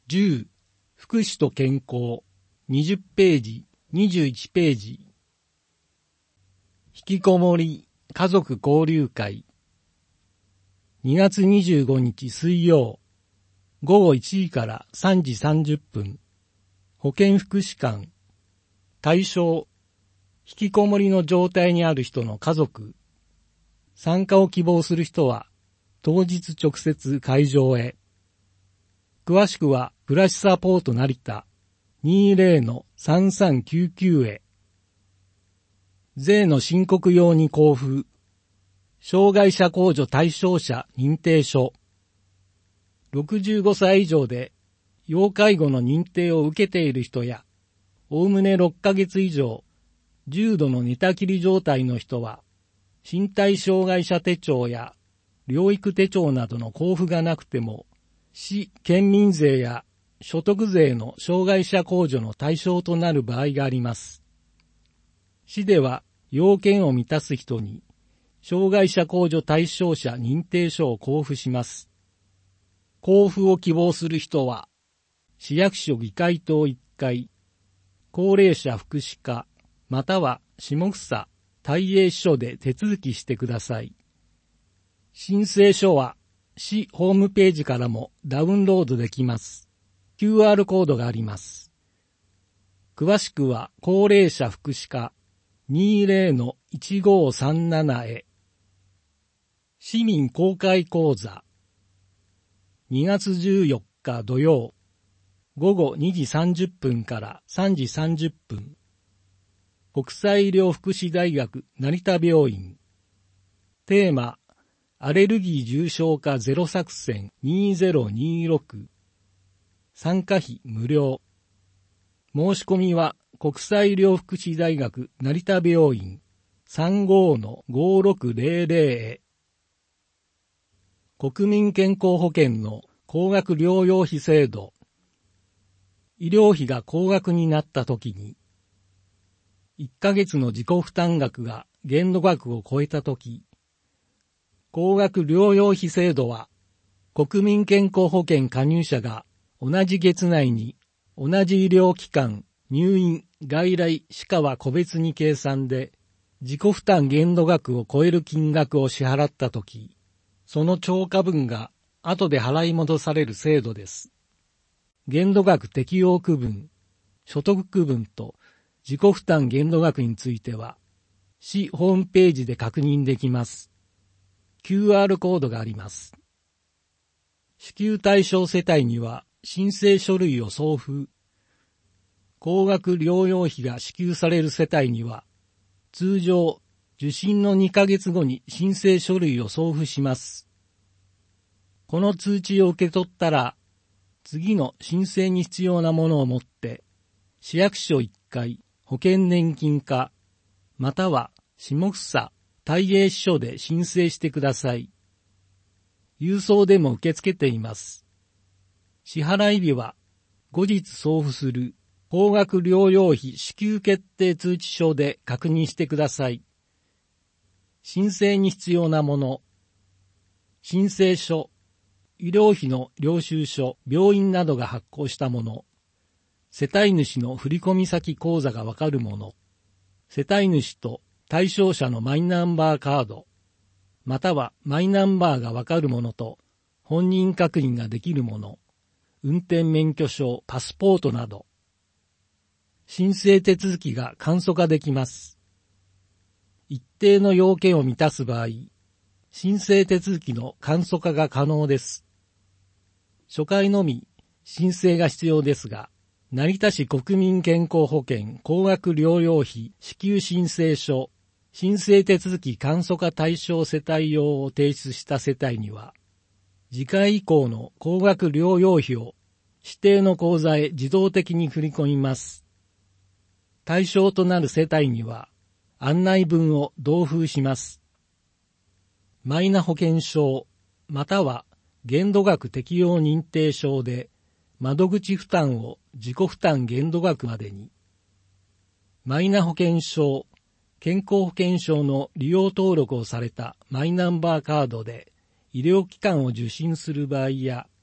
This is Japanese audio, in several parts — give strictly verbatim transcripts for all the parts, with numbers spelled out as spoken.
じゅう、福祉と健康、にじゅっページ、にじゅういちページ。引きこもり、家族交流会。にがつにじゅうごにち水曜、ごごいちじからさんじさんじゅっぷん。保健福祉館。対象、引きこもりの状態にある人の家族。参加を希望する人は、当日直接会場へ。詳しくは、暮らしサポート成田 にじゅうのさんさんきゅうきゅう へ。税の申告用に交付。障害者控除対象者認定書。ろくじゅうごさい以上で、要介護の認定を受けている人や、おおむねろっかげつ以上、重度の寝たきり状態の人は、身体障害者手帳や療育手帳などの交付がなくても、市、県民税や所得税の障害者控除の対象となる場合があります。市では要件を満たす人に、障害者控除対象者認定書を交付します。交付を希望する人は、市役所議会棟いっかい、高齢者福祉課、または下総大英支所で手続きしてください。申請書は、市ホームページからもダウンロードできます。キューアール コードがあります。詳しくは、高齢者福祉課 にじゅうのいちごさんなな へ。市民公開講座。にがつじゅうよっか土曜、ごごにじさんじゅっぷんからさんじさんじゅっぷん。国際医療福祉大学成田病院。テーマ、アレルギー重症化ゼロ作戦にせんにじゅうろく。参加費無料。申し込みは国際医療福祉大学成田病院 さんごのごろくぜろぜろ へ。国民健康保険の高額療養費制度。医療費が高額になったときに、いっかげつの自己負担額が限度額を超えたとき、高額療養費制度は、国民健康保険加入者が同じ月内に同じ医療機関、入院、外来、歯科は個別に計算で、自己負担限度額を超える金額を支払ったとき、その超過分が後で払い戻される制度です。限度額適用区分、所得区分と自己負担限度額については、市ホームページで確認できます。キューアール コードがあります。支給対象世帯には申請書類を送付。高額療養費が支給される世帯には、通常、受診のにかげつごに申請書類を送付します。この通知を受け取ったら、次の申請に必要なものを持って、市役所いっかい、保険年金課、または下総大英支所で申請してください。郵送でも受け付けています。支払い日は、後日送付する高額療養費支給決定通知書で確認してください。申請に必要なもの、申請書、医療費の領収書、病院などが発行したもの、世帯主の振込先口座がわかるもの、世帯主と対象者のマイナンバーカード、またはマイナンバーがわかるものと本人確認ができるもの、運転免許証、パスポートなど、申請手続きが簡素化できます。一定の要件を満たす場合、申請手続きの簡素化が可能です。初回のみ申請が必要ですが、成田市国民健康保険高額療養費支給申請書、申請手続き簡素化対象世帯用を提出した世帯には、次回以降の高額療養費を指定の口座へ自動的に振り込みます。対象となる世帯には、案内文を同封します。マイナ保険証、または限度額適用認定証で、窓口負担を自己負担限度額までに。マイナ保険証、健康保険証の利用登録をされたマイナンバーカードで医療機関を受診する場合や、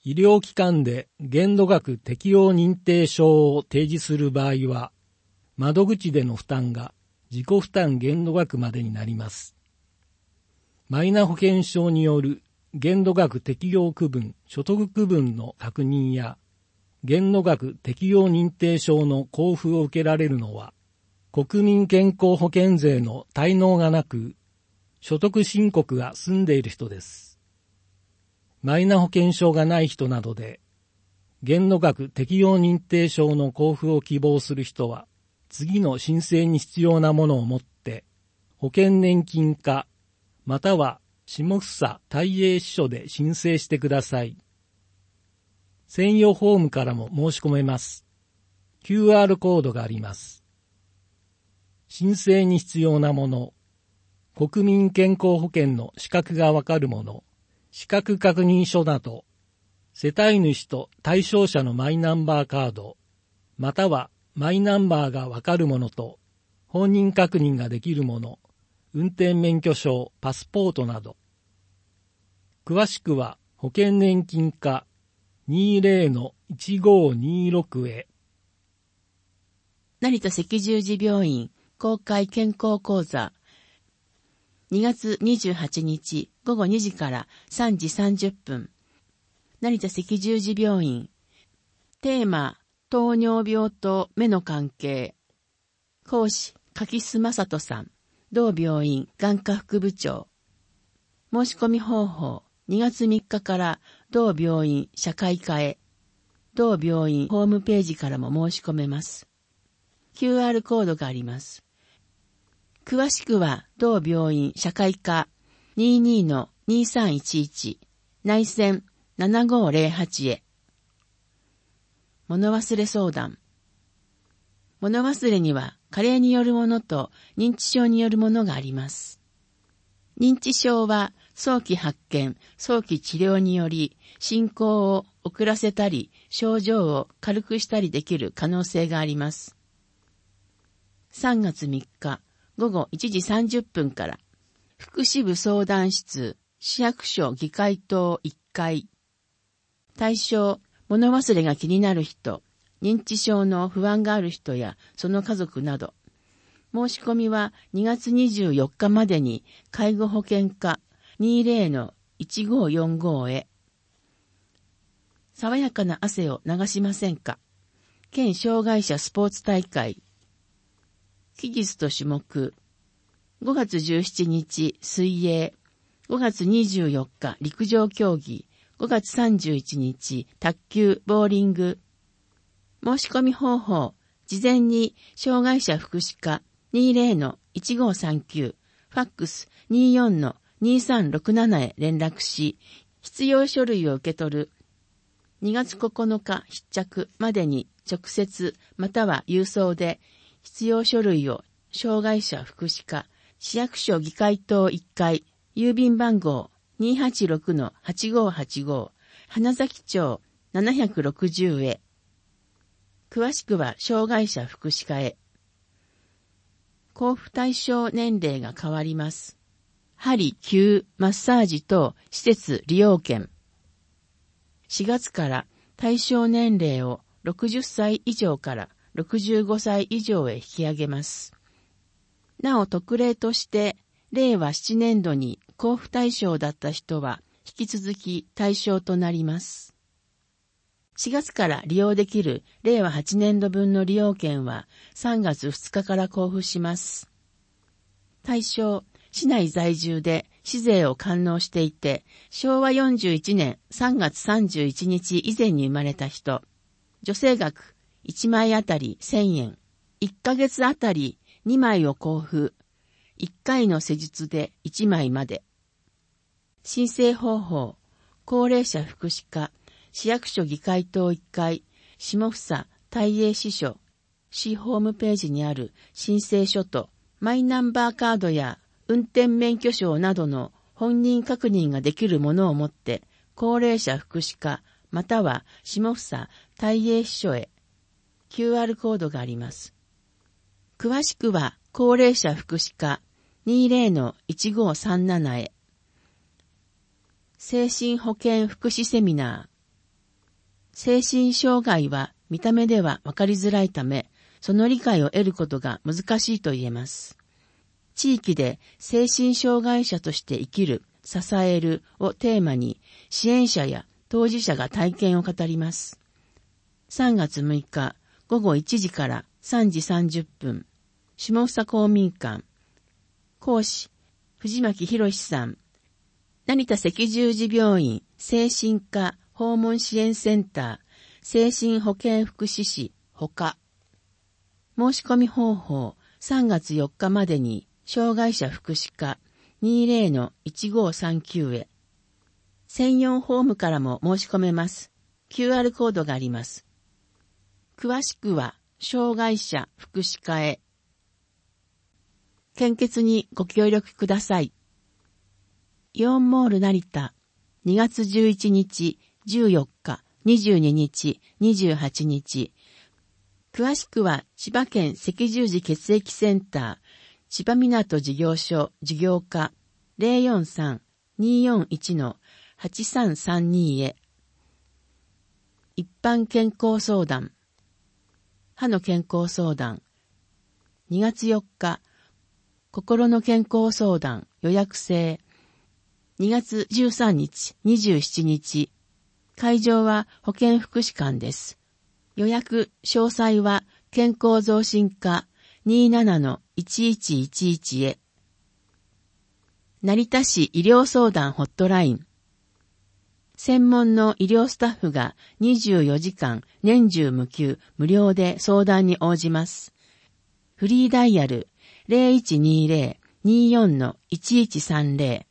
医療機関で限度額適用認定証を提示する場合は、窓口での負担が自己負担限度額までになります。マイナ保険証による限度額適用区分、所得区分の確認や、限度額適用認定証の交付を受けられるのは、国民健康保険税の滞納がなく、所得申告が済んでいる人です。マイナ保険証がない人などで、限度額適用認定証の交付を希望する人は、次の申請に必要なものを持って、保険年金課、または下総大英支所で申請してください。専用フォームからも申し込めます。キューアール コードがあります。申請に必要なもの、国民健康保険の資格がわかるもの、資格確認書など、世帯主と対象者のマイナンバーカード、またはマイナンバーがわかるものと、本人確認ができるもの、運転免許証、パスポートなど。詳しくは保険年金課 にじゅうのいちごにろく へ。 成田赤十字病院公開健康講座にがつにじゅうはちにちごごにじからさんじさんじゅっぷん。成田赤十字病院。テーマ、糖尿病と目の関係。講師、柿須正人さん。同病院眼科副部長。申し込み方法、にがつみっかから同病院社会科へ。同病院ホームページからも申し込めます。キューアール コードがあります。詳しくは、同病院社会科 にじゅうにのにさんいちいち 内線ななごーぜろはちへ。物忘れ相談。物忘れには加齢によるものと認知症によるものがあります。認知症は早期発見、早期治療により進行を遅らせたり症状を軽くしたりできる可能性があります。さんがつみっかごごいちじさんじゅっぷんから福祉部相談室市役所議会棟いっかい。対象、物忘れが気になる人、認知症の不安がある人やその家族など。申し込みはにがつにじゅうよっかまでに介護保険課 にじゅうのいちごよんご へ。爽やかな汗を流しませんか？県障害者スポーツ大会。期日と種目。ごがつじゅうしちにち水泳。ごがつにじゅうよっか陸上競技。ごがつさんじゅういちにち卓球、ボーリング。申し込み方法。事前に障害者福祉課 にじゅうのいちごさんきゅう、ファックス にじゅうよんのにさんろくなな へ連絡し、必要書類を受け取る。にがつここのか必着までに直接または郵送で必要書類を障害者福祉課市役所議会棟いっかい郵便番号 にーはちろくのはちごーはちご 花咲町ななろくぜろへ。詳しくは障害者福祉課へ。交付対象年齢が変わります。針、灸、マッサージ等施設利用券。しがつから対象年齢をろくじゅっさい以上からろくじゅうごさい以上へ引き上げます。なお特例としてれいわななねんどに交付対象だった人は引き続き対象となります。しがつから利用できるれいわはちねんどぶんの利用券はさんがつふつかから交付します。対象、市内在住で市税を完納していて、しょうわよんじゅういちねんさんがつさんじゅういちにち以前に生まれた人、助成額いちまいあたりせんえん、いっかげつあたりにまいを交付、いっかいの施術でいちまいまで。申請方法、高齢者福祉課、市役所議会棟いっかい、下総大英支所、市ホームページにある申請書と、マイナンバーカードや運転免許証などの本人確認ができるものを持って、高齢者福祉課、または下総大英支所へ。キューアール コードがあります。詳しくは、高齢者福祉課 にじゅうのいちごさんなな へ。精神保健福祉セミナー。 精神障害は見た目ではわかりづらいため、その理解を得ることが難しいと言えます。地域で精神障害者として生きる、支えるをテーマに支援者や当事者が体験を語ります。さんがつむいかごごいちじからさんじさんじゅっぷん、下総公民館。講師、藤巻博さん。成田赤十字病院精神科訪問支援センター精神保健福祉士ほか。申し込み方法、さんがつよっかまでに障害者福祉課 にじゅうのいちごさんきゅう へ。専用フォームからも申し込めます。キューアール コードがあります。詳しくは、障害者福祉課へ。献血にご協力ください。イオンモール成田、にがつじゅういちにち、じゅうよっか、にじゅうににち、にじゅうはちにち。詳しくは、千葉県赤十字血液センター、千葉港事業所事業課 ゼロよんさん にーよんいち はちさんさんに へ。一般健康相談。歯の健康相談。にがつよっか、心の健康相談予約制。にがつじゅうさんにち、にじゅうしちにち。会場は保健福祉館です。予約、詳細は健康増進課 にじゅうななのいちいちいちいち へ。成田市医療相談ホットライン。専門の医療スタッフがにじゅうよじかん年中無休無料で相談に応じます。フリーダイヤル ゼロいちにゼロ にーよんのいちいちさんゼロ。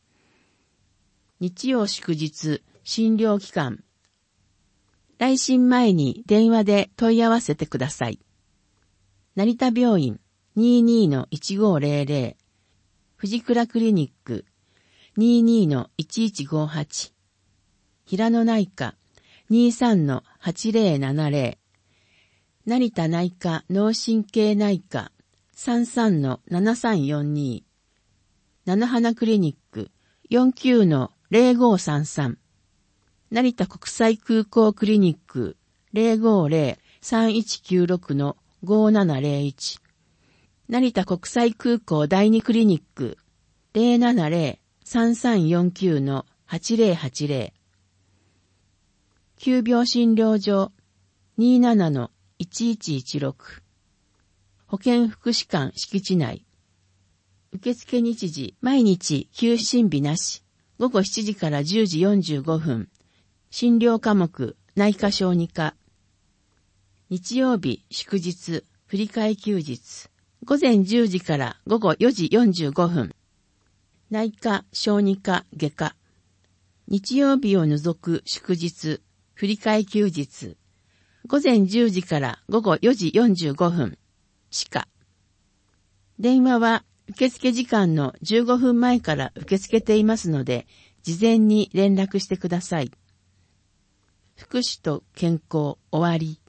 日曜祝日診療期間。来診前に電話で問い合わせてください。成田病院 にじゅうにのいちごゼロゼロ、藤倉クリニック にじゅうにのいちいちごはち、平野内科 にじゅうさんのはちゼロななゼロ、成田内科脳神経内科 さんじゅうさんのななさんよんに、七花クリニック よんじゅうきゅうのゼロごさんさん、成田国際空港クリニック ゼロごゼロ さんいちきゅうろくのごななゼロいち、成田国際空港第二クリニック ゼロななゼロ さんさんよんきゅうのはちゼロはちゼロ、急病診療所 にじゅうななのいちいちいちろく、保健福祉館敷地内。受付日時、毎日休診日なし、ごごしちじからじゅうじよんじゅうごふん、診療科目、内科小児科。日曜日、祝日、振り替え休日、ごぜんじゅうじからごごよじよんじゅうごふん、内科、小児科、外科。日曜日を除く祝日、振り替え休日、ごぜんじゅうじからごごよじよんじゅうごふん、歯科。電話は受付時間のじゅうごふんまえから受け付けていますので、事前に連絡してください。福祉と健康終わり。